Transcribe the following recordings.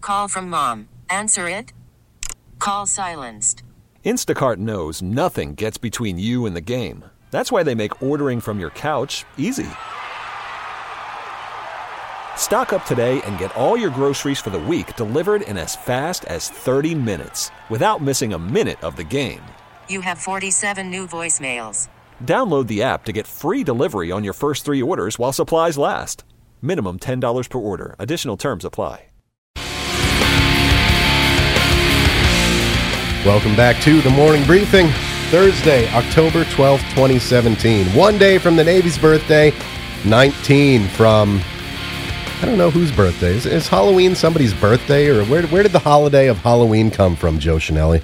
call from mom. Answer it. Call silenced. Instacart knows nothing gets between you and the game. That's why they make ordering from your couch easy. Stock up today and get all your groceries for the week delivered in as fast as 30 minutes without missing a minute of the game. You have 47 new voicemails. Download the app to get free delivery on your first 3 orders while supplies last. Minimum $10 per order. Additional terms apply. Welcome back to the Morning Briefing. Thursday, October 12th, 2017. One day from the Navy's birthday, 19 from... I don't know whose birthday. Is Halloween somebody's birthday? Or where did the holiday of Halloween come from, Joe Shinelli?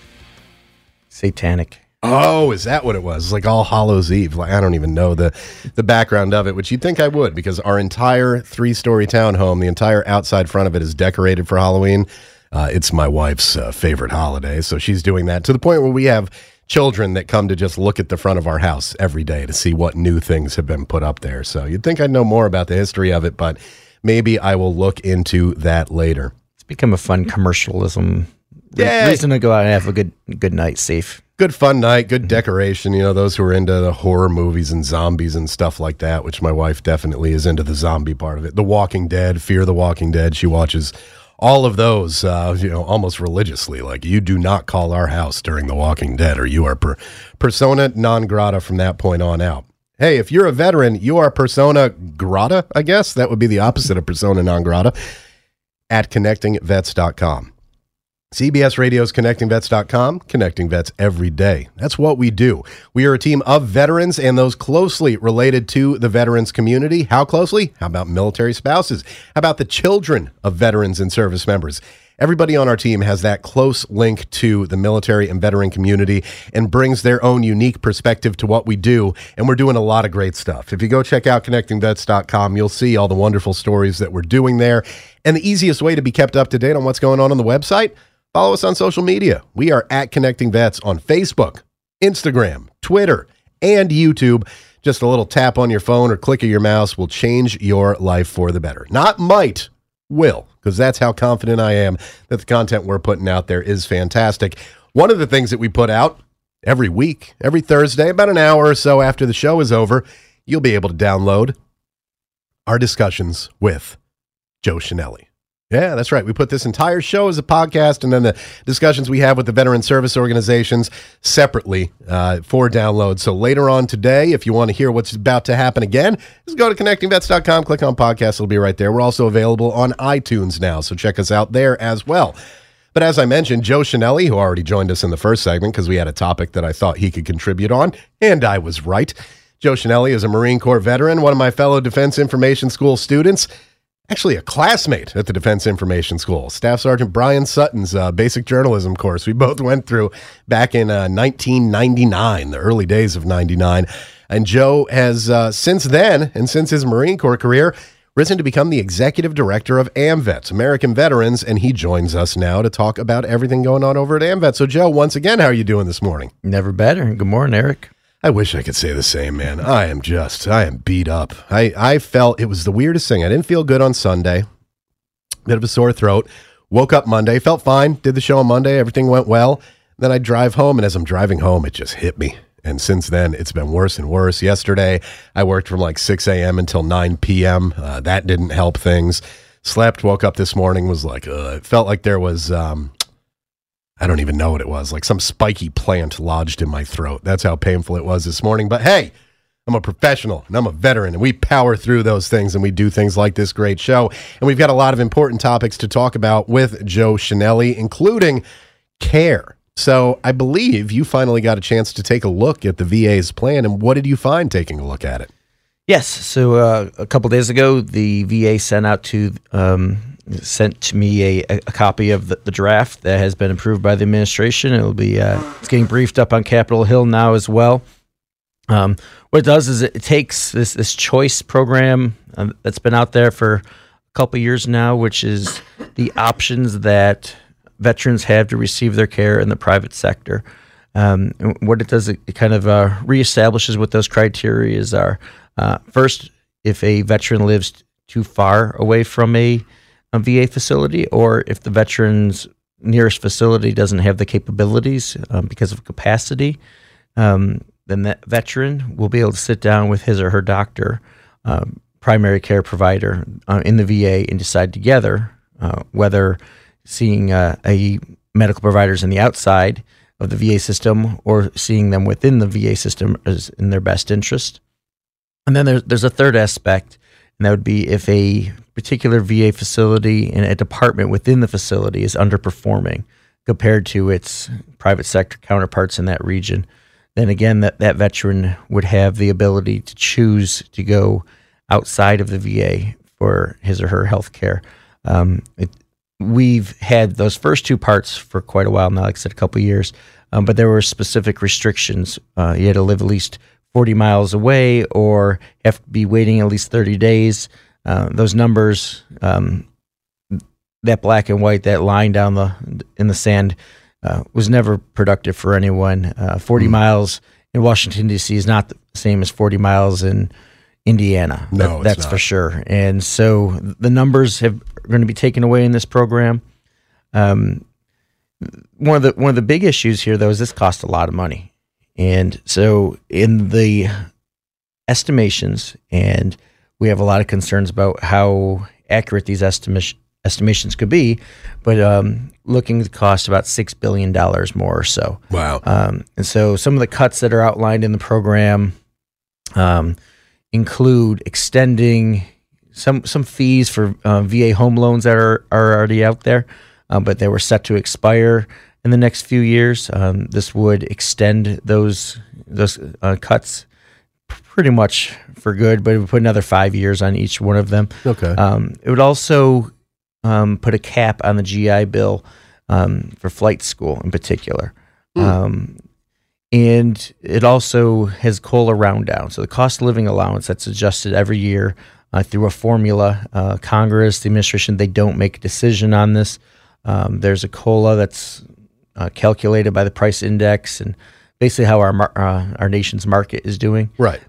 Satanic. Oh, is that what it was? It's like All Hallows Eve. Like, I don't even know the background of it, which you'd think I would, because our entire 3-story townhome, the entire outside front of it is decorated for Halloween. It's my wife's favorite holiday, so she's doing that to the point where we have children that come to just look at the front of our house every day to see what new things have been put up there. So you'd think I'd know more about the history of it, but maybe I will look into that later. It's become a fun commercialism. Yeah. Reason to go out and have a good night, safe. Good fun night, good decoration. You know, those who are into the horror movies and zombies and stuff like that, which my wife definitely is into the zombie part of it. The Walking Dead, Fear the Walking Dead. She watches all of those, almost religiously. Like, you do not call our house during The Walking Dead, or you are persona non grata from that point on out. Hey, if you're a veteran, you are persona grata, I guess. That would be the opposite of persona non grata, at connectingvets.com. CBS Radio's ConnectingVets.com, connecting vets every day. That's what we do. We are a team of veterans and those closely related to the veterans community. How closely? How about military spouses? How about the children of veterans and service members? Everybody on our team has that close link to the military and veteran community and brings their own unique perspective to what we do, and we're doing a lot of great stuff. If you go check out connectingvets.com, you'll see all the wonderful stories that we're doing there. And the easiest way to be kept up to date on what's going on the website, follow us on social media. We are at Connecting Vets on Facebook, Instagram, Twitter, and YouTube. Just a little tap on your phone or click of your mouse will change your life for the better. Not might, will, because that's how confident I am that the content we're putting out there is fantastic. One of the things that we put out every week, every Thursday, about an hour or so after the show is over, you'll be able to download our discussions with Joe Shinelli. Yeah, that's right. We put this entire show as a podcast, and then the discussions we have with the veteran service organizations separately for download. So later on today, if you want to hear what's about to happen again, just go to connectingvets.com, click on podcast. It'll be right there. We're also available on iTunes now, so check us out there as well. But as I mentioned, Joe Shinelli, who already joined us in the first segment because we had a topic that I thought he could contribute on, and I was right. Joe Shinelli is a Marine Corps veteran, one of my fellow Defense Information School students, actually a classmate at the Defense Information School, Staff Sergeant Brian Sutton's basic journalism course we both went through back in 1999, the early days of 99. And Joe has, since then, and since his Marine Corps career, risen to become the executive director of AMVETS, American Veterans, and he joins us now to talk about everything going on over at AMVETS. So, Joe, once again, how are you doing this morning? Never better. Good morning, Eric. I wish I could say the same, man. I am beat up. I felt it was the weirdest thing. I didn't feel good on Sunday. Bit of a sore throat. Woke up Monday, felt fine. Did the show on Monday. Everything went well. Then I drive home, and as I'm driving home, it just hit me. And since then, it's been worse and worse. Yesterday, I worked from like 6 a.m. until 9 p.m. That didn't help things. Slept, woke up this morning, was like, it felt like there was... I don't even know what it was, like some spiky plant lodged in my throat. That's how painful it was this morning. But hey, I'm a professional and I'm a veteran, and we power through those things, and we do things like this great show. And we've got a lot of important topics to talk about with Joe Shinelli, including care. So I believe you finally got a chance to take a look at the VA's plan, and what did you find taking a look at it? Yes. So a couple days ago, the VA sent to me a copy of the draft that has been approved by the administration. It'll be it's getting briefed up on Capitol Hill now as well. What it does is it takes this choice program that's been out there for a couple of years now, which is the options that veterans have to receive their care in the private sector. And what it does, it kind of reestablishes what those criteria are. First, if a veteran lives too far away from a VA facility, or if the veteran's nearest facility doesn't have the capabilities because of capacity, then that veteran will be able to sit down with his or her doctor, primary care provider in the VA, and decide together whether seeing a medical providers on the outside of the VA system or seeing them within the VA system is in their best interest. And then there's a third aspect, and that would be if a particular VA facility and a department within the facility is underperforming compared to its private sector counterparts in that region, then again, that veteran would have the ability to choose to go outside of the VA for his or her health care. We've had those first two parts for quite a while now, like I said, a couple of years, but there were specific restrictions. You had to live at least 40 miles away or have to be waiting at least 30 days. Those numbers, that black and white, that line down in the sand, was never productive for anyone. 40 miles in Washington, D.C. is not the same as 40 miles in Indiana. No, that's for sure. And so the numbers are going to be taken away in this program. One of the big issues here, though, is this costs a lot of money. And so in the estimations, and we have a lot of concerns about how accurate these estimations could be, but looking to cost about $6 billion more or so. Wow. And so some of the cuts that are outlined in the program include extending some fees for VA home loans that are already out there, but they were set to expire in the next few years. This would extend those cuts pretty much for good, but it would put another 5 years on each one of them. Okay. It would also put a cap on the GI Bill for flight school in particular. And it also has COLA round down. So the cost of living allowance that's adjusted every year through a formula. Congress, the administration, they don't make a decision on this. There's a COLA that's calculated by the price index and basically how our nation's market is doing. Right.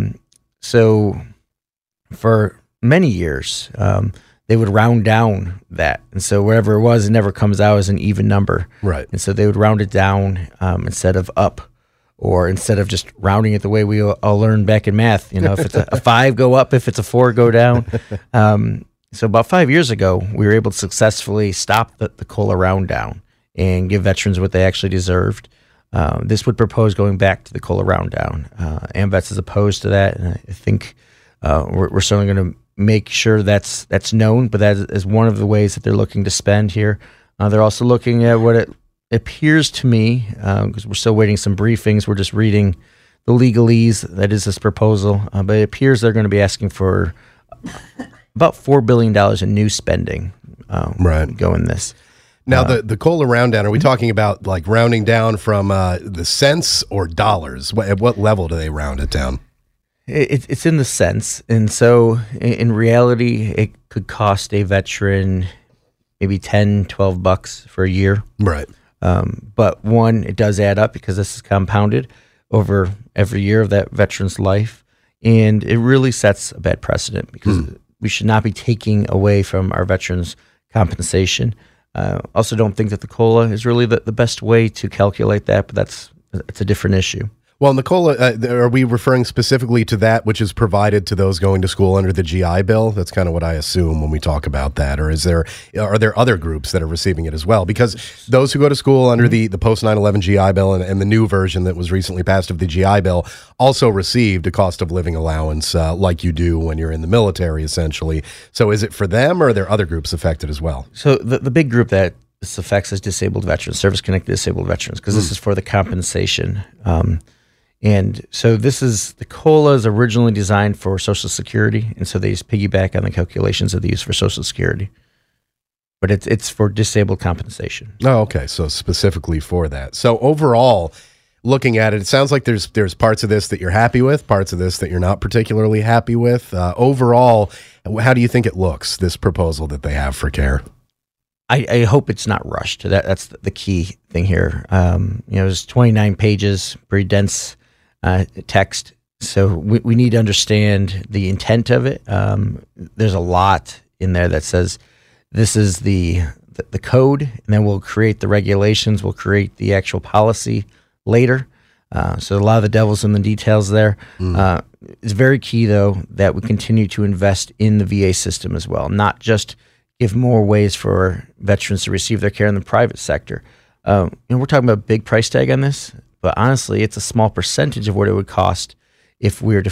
So for many years, they would round down that. And so whatever it was, it never comes out as an even number. Right. And so they would round it down instead of up, or instead of just rounding it the way we all learned back in math. If it's a 5, go up. If it's a 4, go down. So about 5 years ago, we were able to successfully stop the COLA round down and give veterans what they actually deserved. This would propose going back to the COLA round down. AMVETS is opposed to that, and I think we're certainly going to make sure that's known, but that is one of the ways that they're looking to spend here. They're also looking at what it appears to me, because we're still waiting some briefings, we're just reading the legalese that is this proposal, but it appears they're going to be asking for about $4 billion in new spending going this. Now, the COLA round down, are we talking about like rounding down from the cents or dollars? At what level do they round it down? It's in the cents. And so in reality, it could cost a veteran maybe $10, $12 for a year. Right. But one, it does add up because this is compounded over every year of that veteran's life. And it really sets a bad precedent because we should not be taking away from our veterans' compensation. Also don't think that the COLA is really the best way to calculate that, but it's a different issue. Well, in the COLA, are we referring specifically to that which is provided to those going to school under the GI Bill? That's kind of what I assume when we talk about that. Or are there other groups that are receiving it as well? Because those who go to school under the post 9/11 GI Bill and the new version that was recently passed of the GI Bill also received a cost of living allowance like you do when you're in the military, essentially. So is it for them, or are there other groups affected as well? So the big group that this affects is disabled veterans, service-connected disabled veterans, because this is for the compensation. And so the COLA is originally designed for Social Security, and so they just piggyback on the calculations that they use for Social Security. But it's for disabled compensation. Oh, okay. So specifically for that. So overall, looking at it, it sounds like there's parts of this that you're happy with, parts of this that you're not particularly happy with. Overall, how do you think it looks, this proposal that they have for CARE? I hope it's not rushed. That's the key thing here. It's 29 pages, pretty dense text. So we need to understand the intent of it. There's a lot in there that says this is the code, and then we'll create the regulations. We'll create the actual policy later. So a lot of the devil's in the details there. It's very key, though, that we continue to invest in the VA system as well, not just give more ways for veterans to receive their care in the private sector. We're talking about a big price tag on this, but honestly, it's a small percentage of what it would cost if we were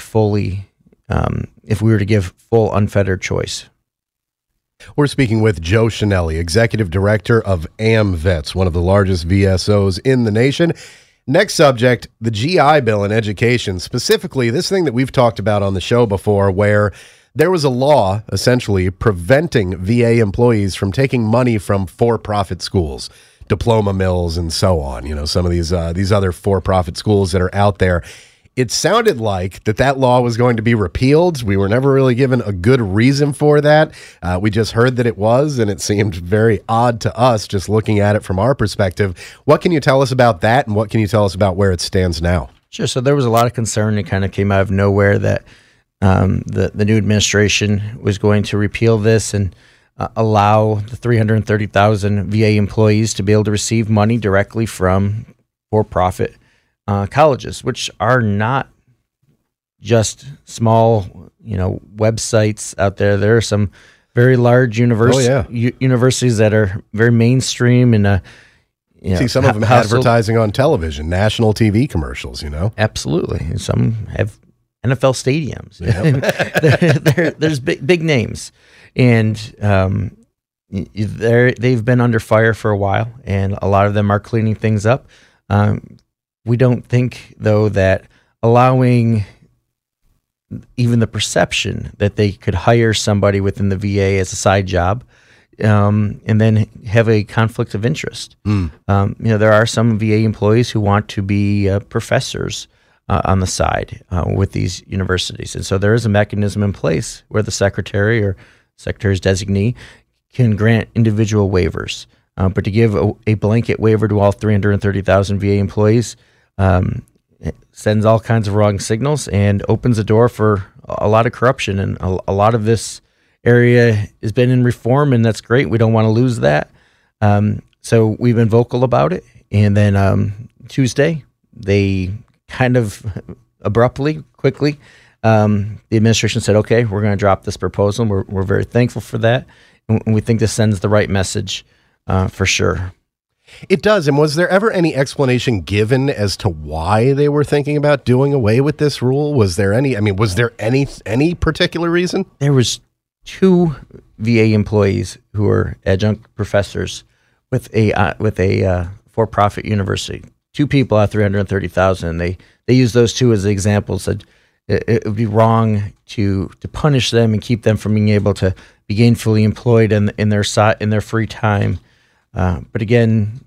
to give full unfettered choice. We're speaking with Joe Chenelly, Executive Director of AMVETS, one of the largest VSOs in the nation. Next subject, the GI Bill in education, specifically this thing that we've talked about on the show before, where there was a law essentially preventing VA employees from taking money from for-profit schools, diploma mills, and so on. You know, some of these other for-profit schools that are out there. It sounded like that law was going to be repealed. We were never really given a good reason for that. We just heard that it was, and it seemed very odd to us just looking at it from our perspective. What can you tell us about that, and what can you tell us about where it stands now? Sure. So there was a lot of concern. It kind of came out of nowhere that the new administration was going to repeal this and allow the 330,000 VA employees to be able to receive money directly from for-profit colleges, which are not just small, websites out there. There are some very large universities that are very mainstream and see some of them advertising on television, national TV commercials. Absolutely, and some have NFL stadiums. Yep. There's big names, and they've been under fire for a while, and a lot of them are cleaning things up. We don't think, though, that allowing even the perception that they could hire somebody within the VA as a side job and then have a conflict of interest. There are some VA employees who want to be professors on the side with these universities. And so there is a mechanism in place where the secretary or secretary's designee can grant individual waivers. But to give a blanket waiver to all 330,000 VA employees it sends all kinds of wrong signals and opens the door for a lot of corruption. And a lot of this area has been in reform, and that's great. We don't want to lose that. So we've been vocal about it. And then Tuesday, they kind of quickly, the administration said, okay, we're going to drop this proposal. We're very thankful for that. And we think this sends the right message for sure. It does. And was there ever any explanation given as to why they were thinking about doing away with this rule? Was there any particular reason? There was 2 VA employees who were adjunct professors with a for-profit university. 2 people out of 330,000. They used those 2 as examples. Said it would be wrong to punish them and keep them from being able to be gainfully employed in their free time. But again,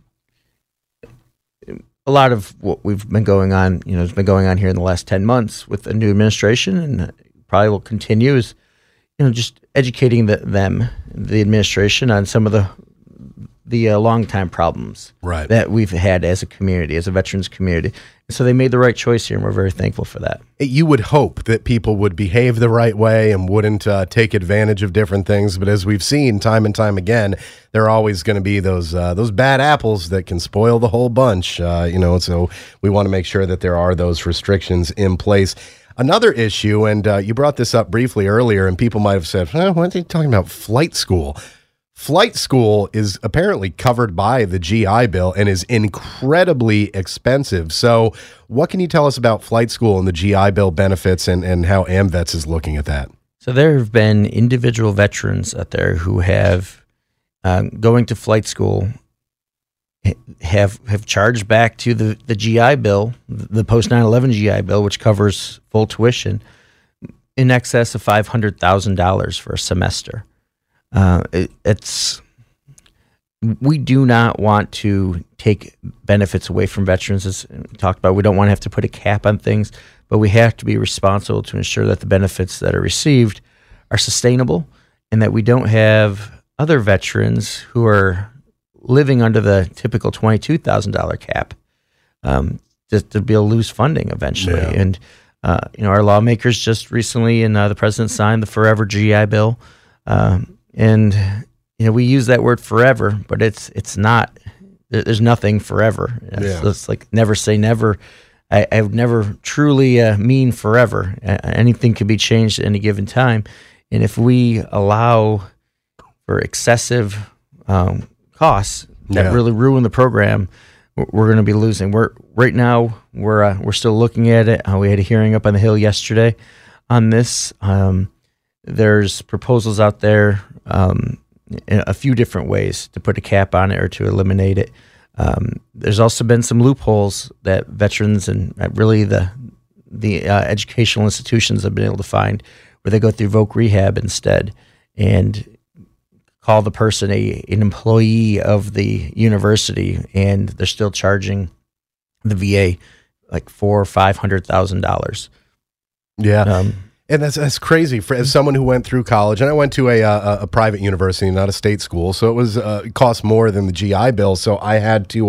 a lot of what we've been going on, has been going on here in the last 10 months with the new administration, and probably will continue, is, just educating the administration on some of the long-time problems that we've had as a community, as a veterans community. And so they made the right choice here, and we're very thankful for that. You would hope that people would behave the right way and wouldn't take advantage of different things. But as we've seen time and time again, there are always going to be those bad apples that can spoil the whole bunch. So we want to make sure that there are those restrictions in place. Another issue, and you brought this up briefly earlier, and people might have said, what are they talking about? Flight school. Flight school is apparently covered by the GI Bill and is incredibly expensive. So what can you tell us about flight school and the GI Bill benefits and how AMVETS is looking at that? So there have been individual veterans out there who have going to flight school have charged back to the GI Bill, the post 9/11 GI Bill, which covers full tuition, in excess of $500,000 for a semester. We do not want to take benefits away from veterans, as we talked about. We don't want to have to put a cap on things, but we have to be responsible to ensure that the benefits that are received are sustainable and that we don't have other veterans who are living under the typical $22,000 cap just to be able to lose funding eventually. Yeah. And our lawmakers just recently, and the president signed the Forever GI Bill. And we use that word forever, but it's not. There's nothing forever. It's like never say never. I would never truly mean forever. Anything can be changed at any given time, and if we allow for excessive costs that really ruin the program, we're going to be losing. We're still looking at it. We had a hearing up on the Hill yesterday on this. There's proposals out there in a few different ways to put a cap on it or to eliminate it. There's also been some loopholes that veterans and really the educational institutions have been able to find, where they go through voc rehab instead and call the person an employee of the university, and they're still charging the VA like $400,000 or $500,000. Yeah. And that's crazy for as someone who went through college, and I went to a private university, not a state school, so it was it cost more than the GI Bill. So I had to,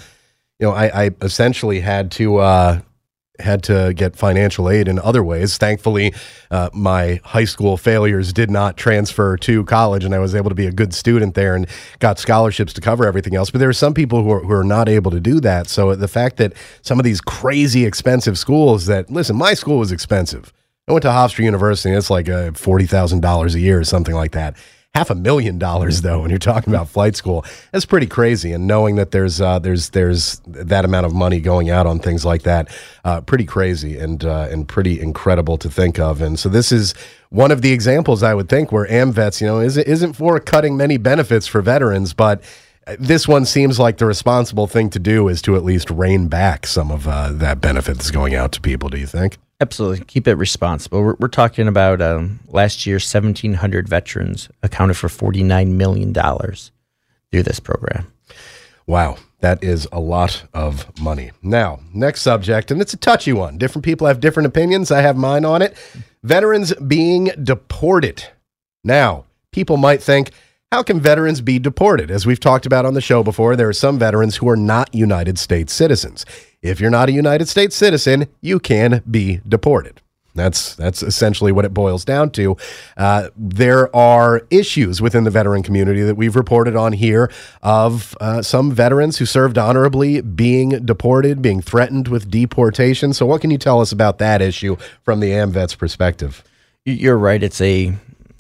I essentially had to get financial aid in other ways. Thankfully, my high school failures did not transfer to college, and I was able to be a good student there and got scholarships to cover everything else. But there are some people who are not able to do that. So the fact that some of these crazy expensive schools listen, my school was expensive. I went to Hofstra University, and it's like $40,000 a year or something like that. $500,000 though, when you're talking about flight school, that's pretty crazy. And knowing that there's that amount of money going out on things like that, pretty crazy and pretty incredible to think of. And so this is one of the examples, I would think, where AMVETS, isn't for cutting many benefits for veterans, but this one seems like the responsible thing to do is to at least rein back some of that benefit that's going out to people. Do you think? Absolutely. Keep it responsible. We're talking about last year, 1,700 veterans accounted for $49 million through this program. Wow. That is a lot of money. Now, next subject, and it's a touchy one. Different people have different opinions. I have mine on it. Veterans being deported. Now, people might think, how can veterans be deported? As we've talked about on the show before, there are some veterans who are not United States citizens. If you're not a United States citizen, you can be deported. That's essentially what it boils down to. There are issues within the veteran community that we've reported on here of some veterans who served honorably being deported, being threatened with deportation. So what can you tell us about that issue from the AMVETS perspective? You're right. It's a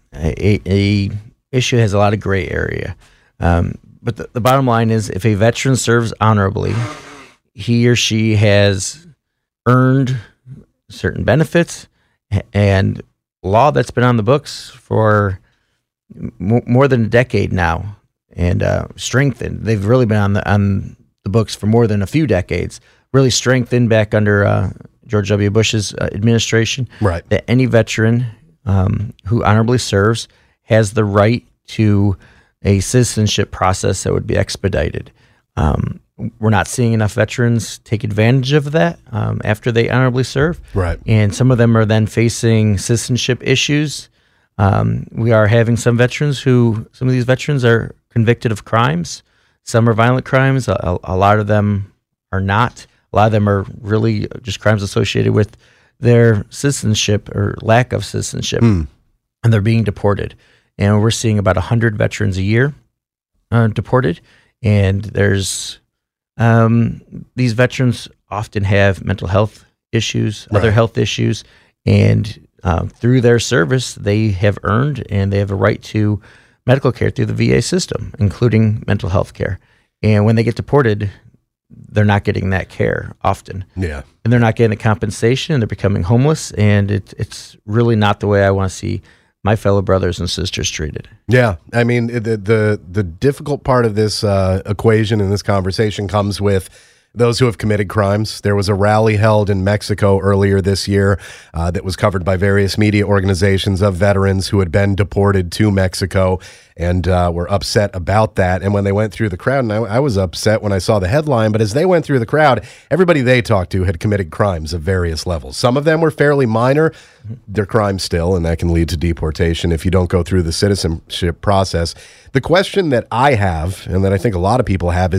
issue has a lot of gray area. But the bottom line is, if a veteran serves honorably, he or she has earned certain benefits and law that's been on the books for more than a decade now, and strengthened. They've really been on the books for more than a few decades, really strengthened back under George W. Bush's administration. Right. That any veteran who honorably serves has the right to a citizenship process that would be expedited. We're not seeing enough veterans take advantage of that after they honorably serve. Right. And some of them are then facing citizenship issues. We are having some of these veterans are convicted of crimes. Some are violent crimes. A lot of them are not. A lot of them are really just crimes associated with their citizenship or lack of citizenship. And they're being deported. And we're seeing about 100 veterans a year deported. And there's these veterans often have mental health issues, other health issues, and through their service, they have earned and they have a right to medical care through the VA system, including mental health care. And when they get deported, they're not getting that care often. Yeah. And they're not getting the compensation, and they're becoming homeless, and it's really not the way I want to see my fellow brothers and sisters treated. Yeah, I mean, the difficult part of this equation in this conversation comes with those who have committed crimes. There was a rally held in Mexico earlier this year that was covered by various media organizations of veterans who had been deported to Mexico and were upset about that. And when they went through the crowd, and I was upset when I saw the headline, but as they went through the crowd, everybody they talked to had committed crimes of various levels. Some of them were fairly minor. They're crimes still, and that can lead to deportation if you don't go through the citizenship process. The question that I have, and that I think a lot of people have, is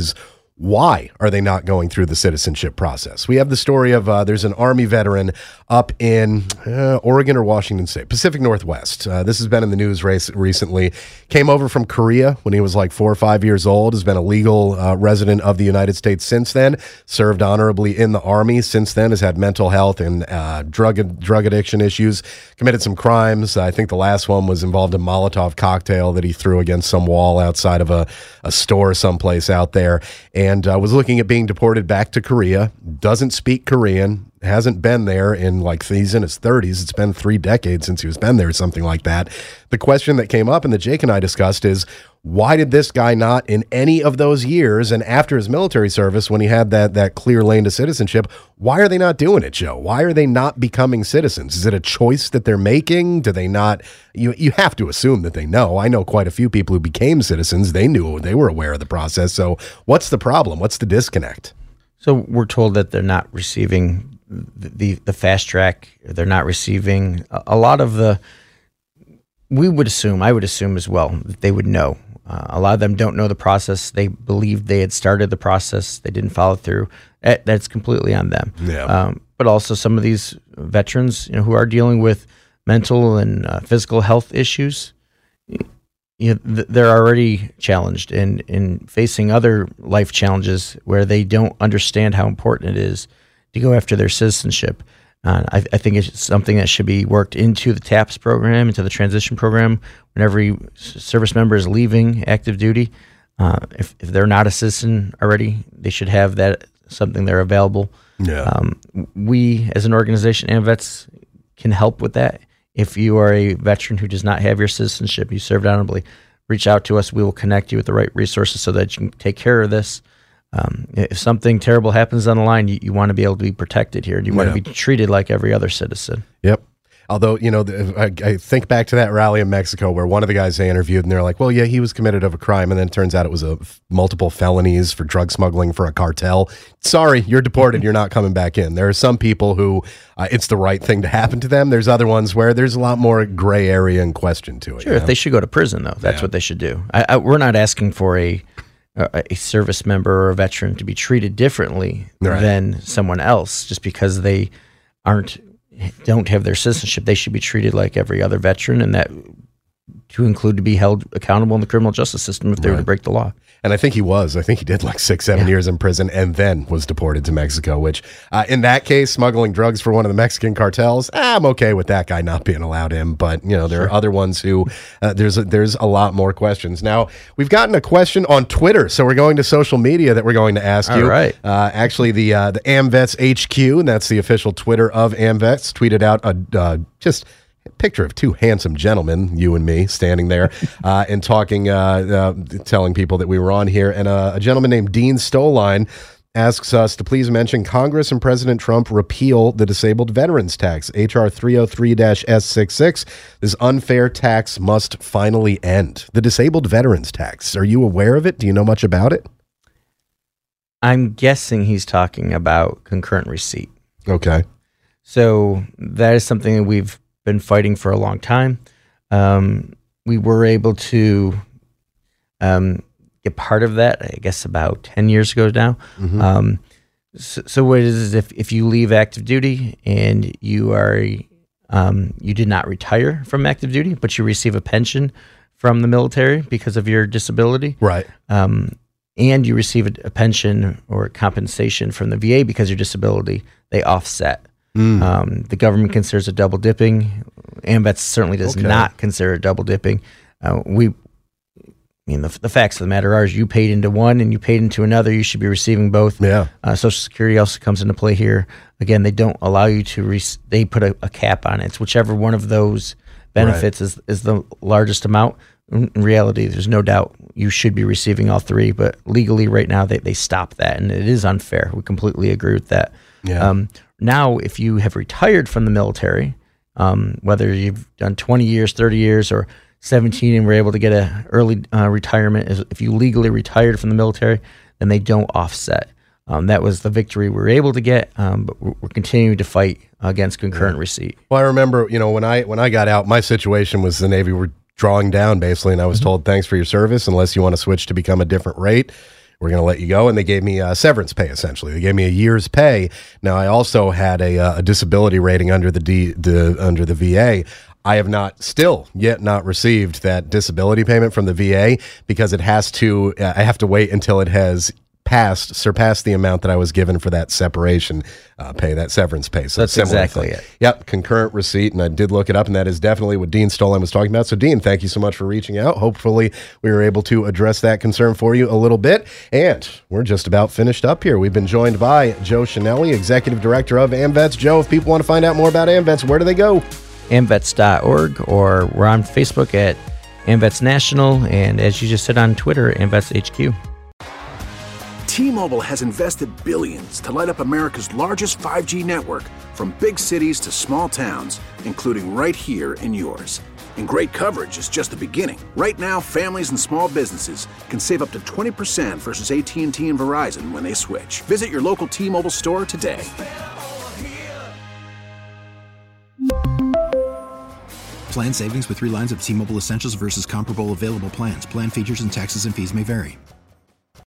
Why are they not going through the citizenship process? We have the story of there's an Army veteran up in Oregon or Washington State, Pacific Northwest. This has been in the news recently. Came over from Korea when he was like 4 or 5 years old, has been a legal resident of the United States since then, served honorably in the Army since then, has had mental health and drug addiction issues, committed some crimes. I think the last one was involved in a Molotov cocktail that he threw against some wall outside of a store someplace out there. And was looking at being deported back to Korea, doesn't speak Korean, hasn't been there in he's in his 30s. It's been 3 decades since he was been there, something like that. The question that came up and that Jake and I discussed is, why did this guy not in any of those years and after his military service, when he had that clear lane to citizenship, why are they not doing it, Joe? Why are they not becoming citizens? Is it a choice that they're making? Do they not? You have to assume that they know. I know quite a few people who became citizens. They knew, they were aware of the process. So what's the problem? What's the disconnect? So we're told that they're not receiving the fast track. They're not receiving a lot of the. I would assume as well that they would know. A lot of them don't know the process. They believed they had started the process. They didn't follow through. That's completely on them. Yeah. But also some of these veterans, who are dealing with mental and physical health issues, they're already challenged in facing other life challenges where they don't understand how important it is to go after their citizenship. I think it's something that should be worked into the TAPS program, into the transition program. When every service member is leaving active duty, if they're not a citizen already, they should have that something there available. Yeah. We, as an organization, AMVETS, can help with that. If you are a veteran who does not have your citizenship, you served honorably, reach out to us. We will connect you with the right resources so that you can take care of this. If something terrible happens on the line, you want to be able to be protected here. You want to be treated like every other citizen. Yep. Although, I think back to that rally in Mexico where one of the guys they interviewed and they're like, well, yeah, he was committed of a crime. And then it turns out it was multiple felonies for drug smuggling for a cartel. Sorry, you're deported. You're not coming back in. There are some people who it's the right thing to happen to them. There's other ones where there's a lot more gray area and question to it. Sure. If they should go to prison, though, that's what they should do. We're not asking for a service member or a veteran to be treated differently than someone else just because they don't have their citizenship. They should be treated like every other veteran, and that to include to be held accountable in the criminal justice system if they were to break the law. And I think he did like 6-7 years in prison and then was deported to Mexico, which in that case, smuggling drugs for one of the Mexican cartels, I'm okay with that guy not being allowed in. But, there are other ones who there's a lot more questions. Now, we've gotten a question on Twitter, so we're going to social media that we're going to ask you. All right. Actually, the AMVETS HQ, and that's the official Twitter of AMVETS, tweeted out just picture of 2 handsome gentlemen, you and me, standing there and talking, telling people that we were on here. And a gentleman named Dean Stoline asks us to please mention Congress and President Trump repeal the disabled veterans tax, H.R. 303-S66. This unfair tax must finally end. The disabled veterans tax. Are you aware of it? Do you know much about it? I'm guessing he's talking about concurrent receipt. Okay. So that is something that we've been fighting for a long time. We were able to get part of that, I guess, about 10 years ago now. Mm-hmm. So what it is if you leave active duty and you are you did not retire from active duty, but you receive a pension from the military because of your disability, right? And you receive a pension or compensation from the VA because of your disability, they offset. The government considers it double dipping. AMVETS certainly does not consider it double dipping. The facts of the matter are, you paid into one and you paid into another. You should be receiving both. Yeah. Social Security also comes into play here. Again, they don't allow you to. They put a cap on it. It's whichever one of those benefits is the largest amount. In reality, there's no doubt you should be receiving all 3, but legally right now they stop that, and it is unfair. We completely agree with that. Yeah. Now, if you have retired from the military, whether you've done 20 years, 30 years, or 17 and were able to get an early retirement, if you legally retired from the military, then they don't offset. That was the victory we were able to get, but we're continuing to fight against concurrent receipt. Well, I remember, when I got out, my situation was the Navy were drawing down basically, and I was told, thanks for your service, unless you want to switch to become a different rate. we're going to let you go. And they gave me severance pay, essentially. They gave me a year's pay. Now, I also had a disability rating under the VA. I have not received that disability payment from the VA because I have to wait until it has surpassed the amount that I was given for that separation pay, that severance pay. So that's exactly it. Yep, concurrent receipt, and I did look it up, and that is definitely what Dean Stolen was talking about. So, Dean, thank you so much for reaching out. Hopefully, we were able to address that concern for you a little bit, and we're just about finished up here. We've been joined by Joe Chenelly, Executive Director of AMVETS. Joe, if people want to find out more about AMVETS, where do they go? AMVETS.org, or we're on Facebook at AMVETS National, and as you just said on Twitter, AMVETS HQ. T-Mobile has invested billions to light up America's largest 5G network, from big cities to small towns, including right here in yours. And great coverage is just the beginning. Right now, families and small businesses can save up to 20% versus AT&T and Verizon when they switch. Visit your local T-Mobile store today. Plan savings with 3 lines of T-Mobile Essentials versus comparable available plans. Plan features and taxes and fees may vary.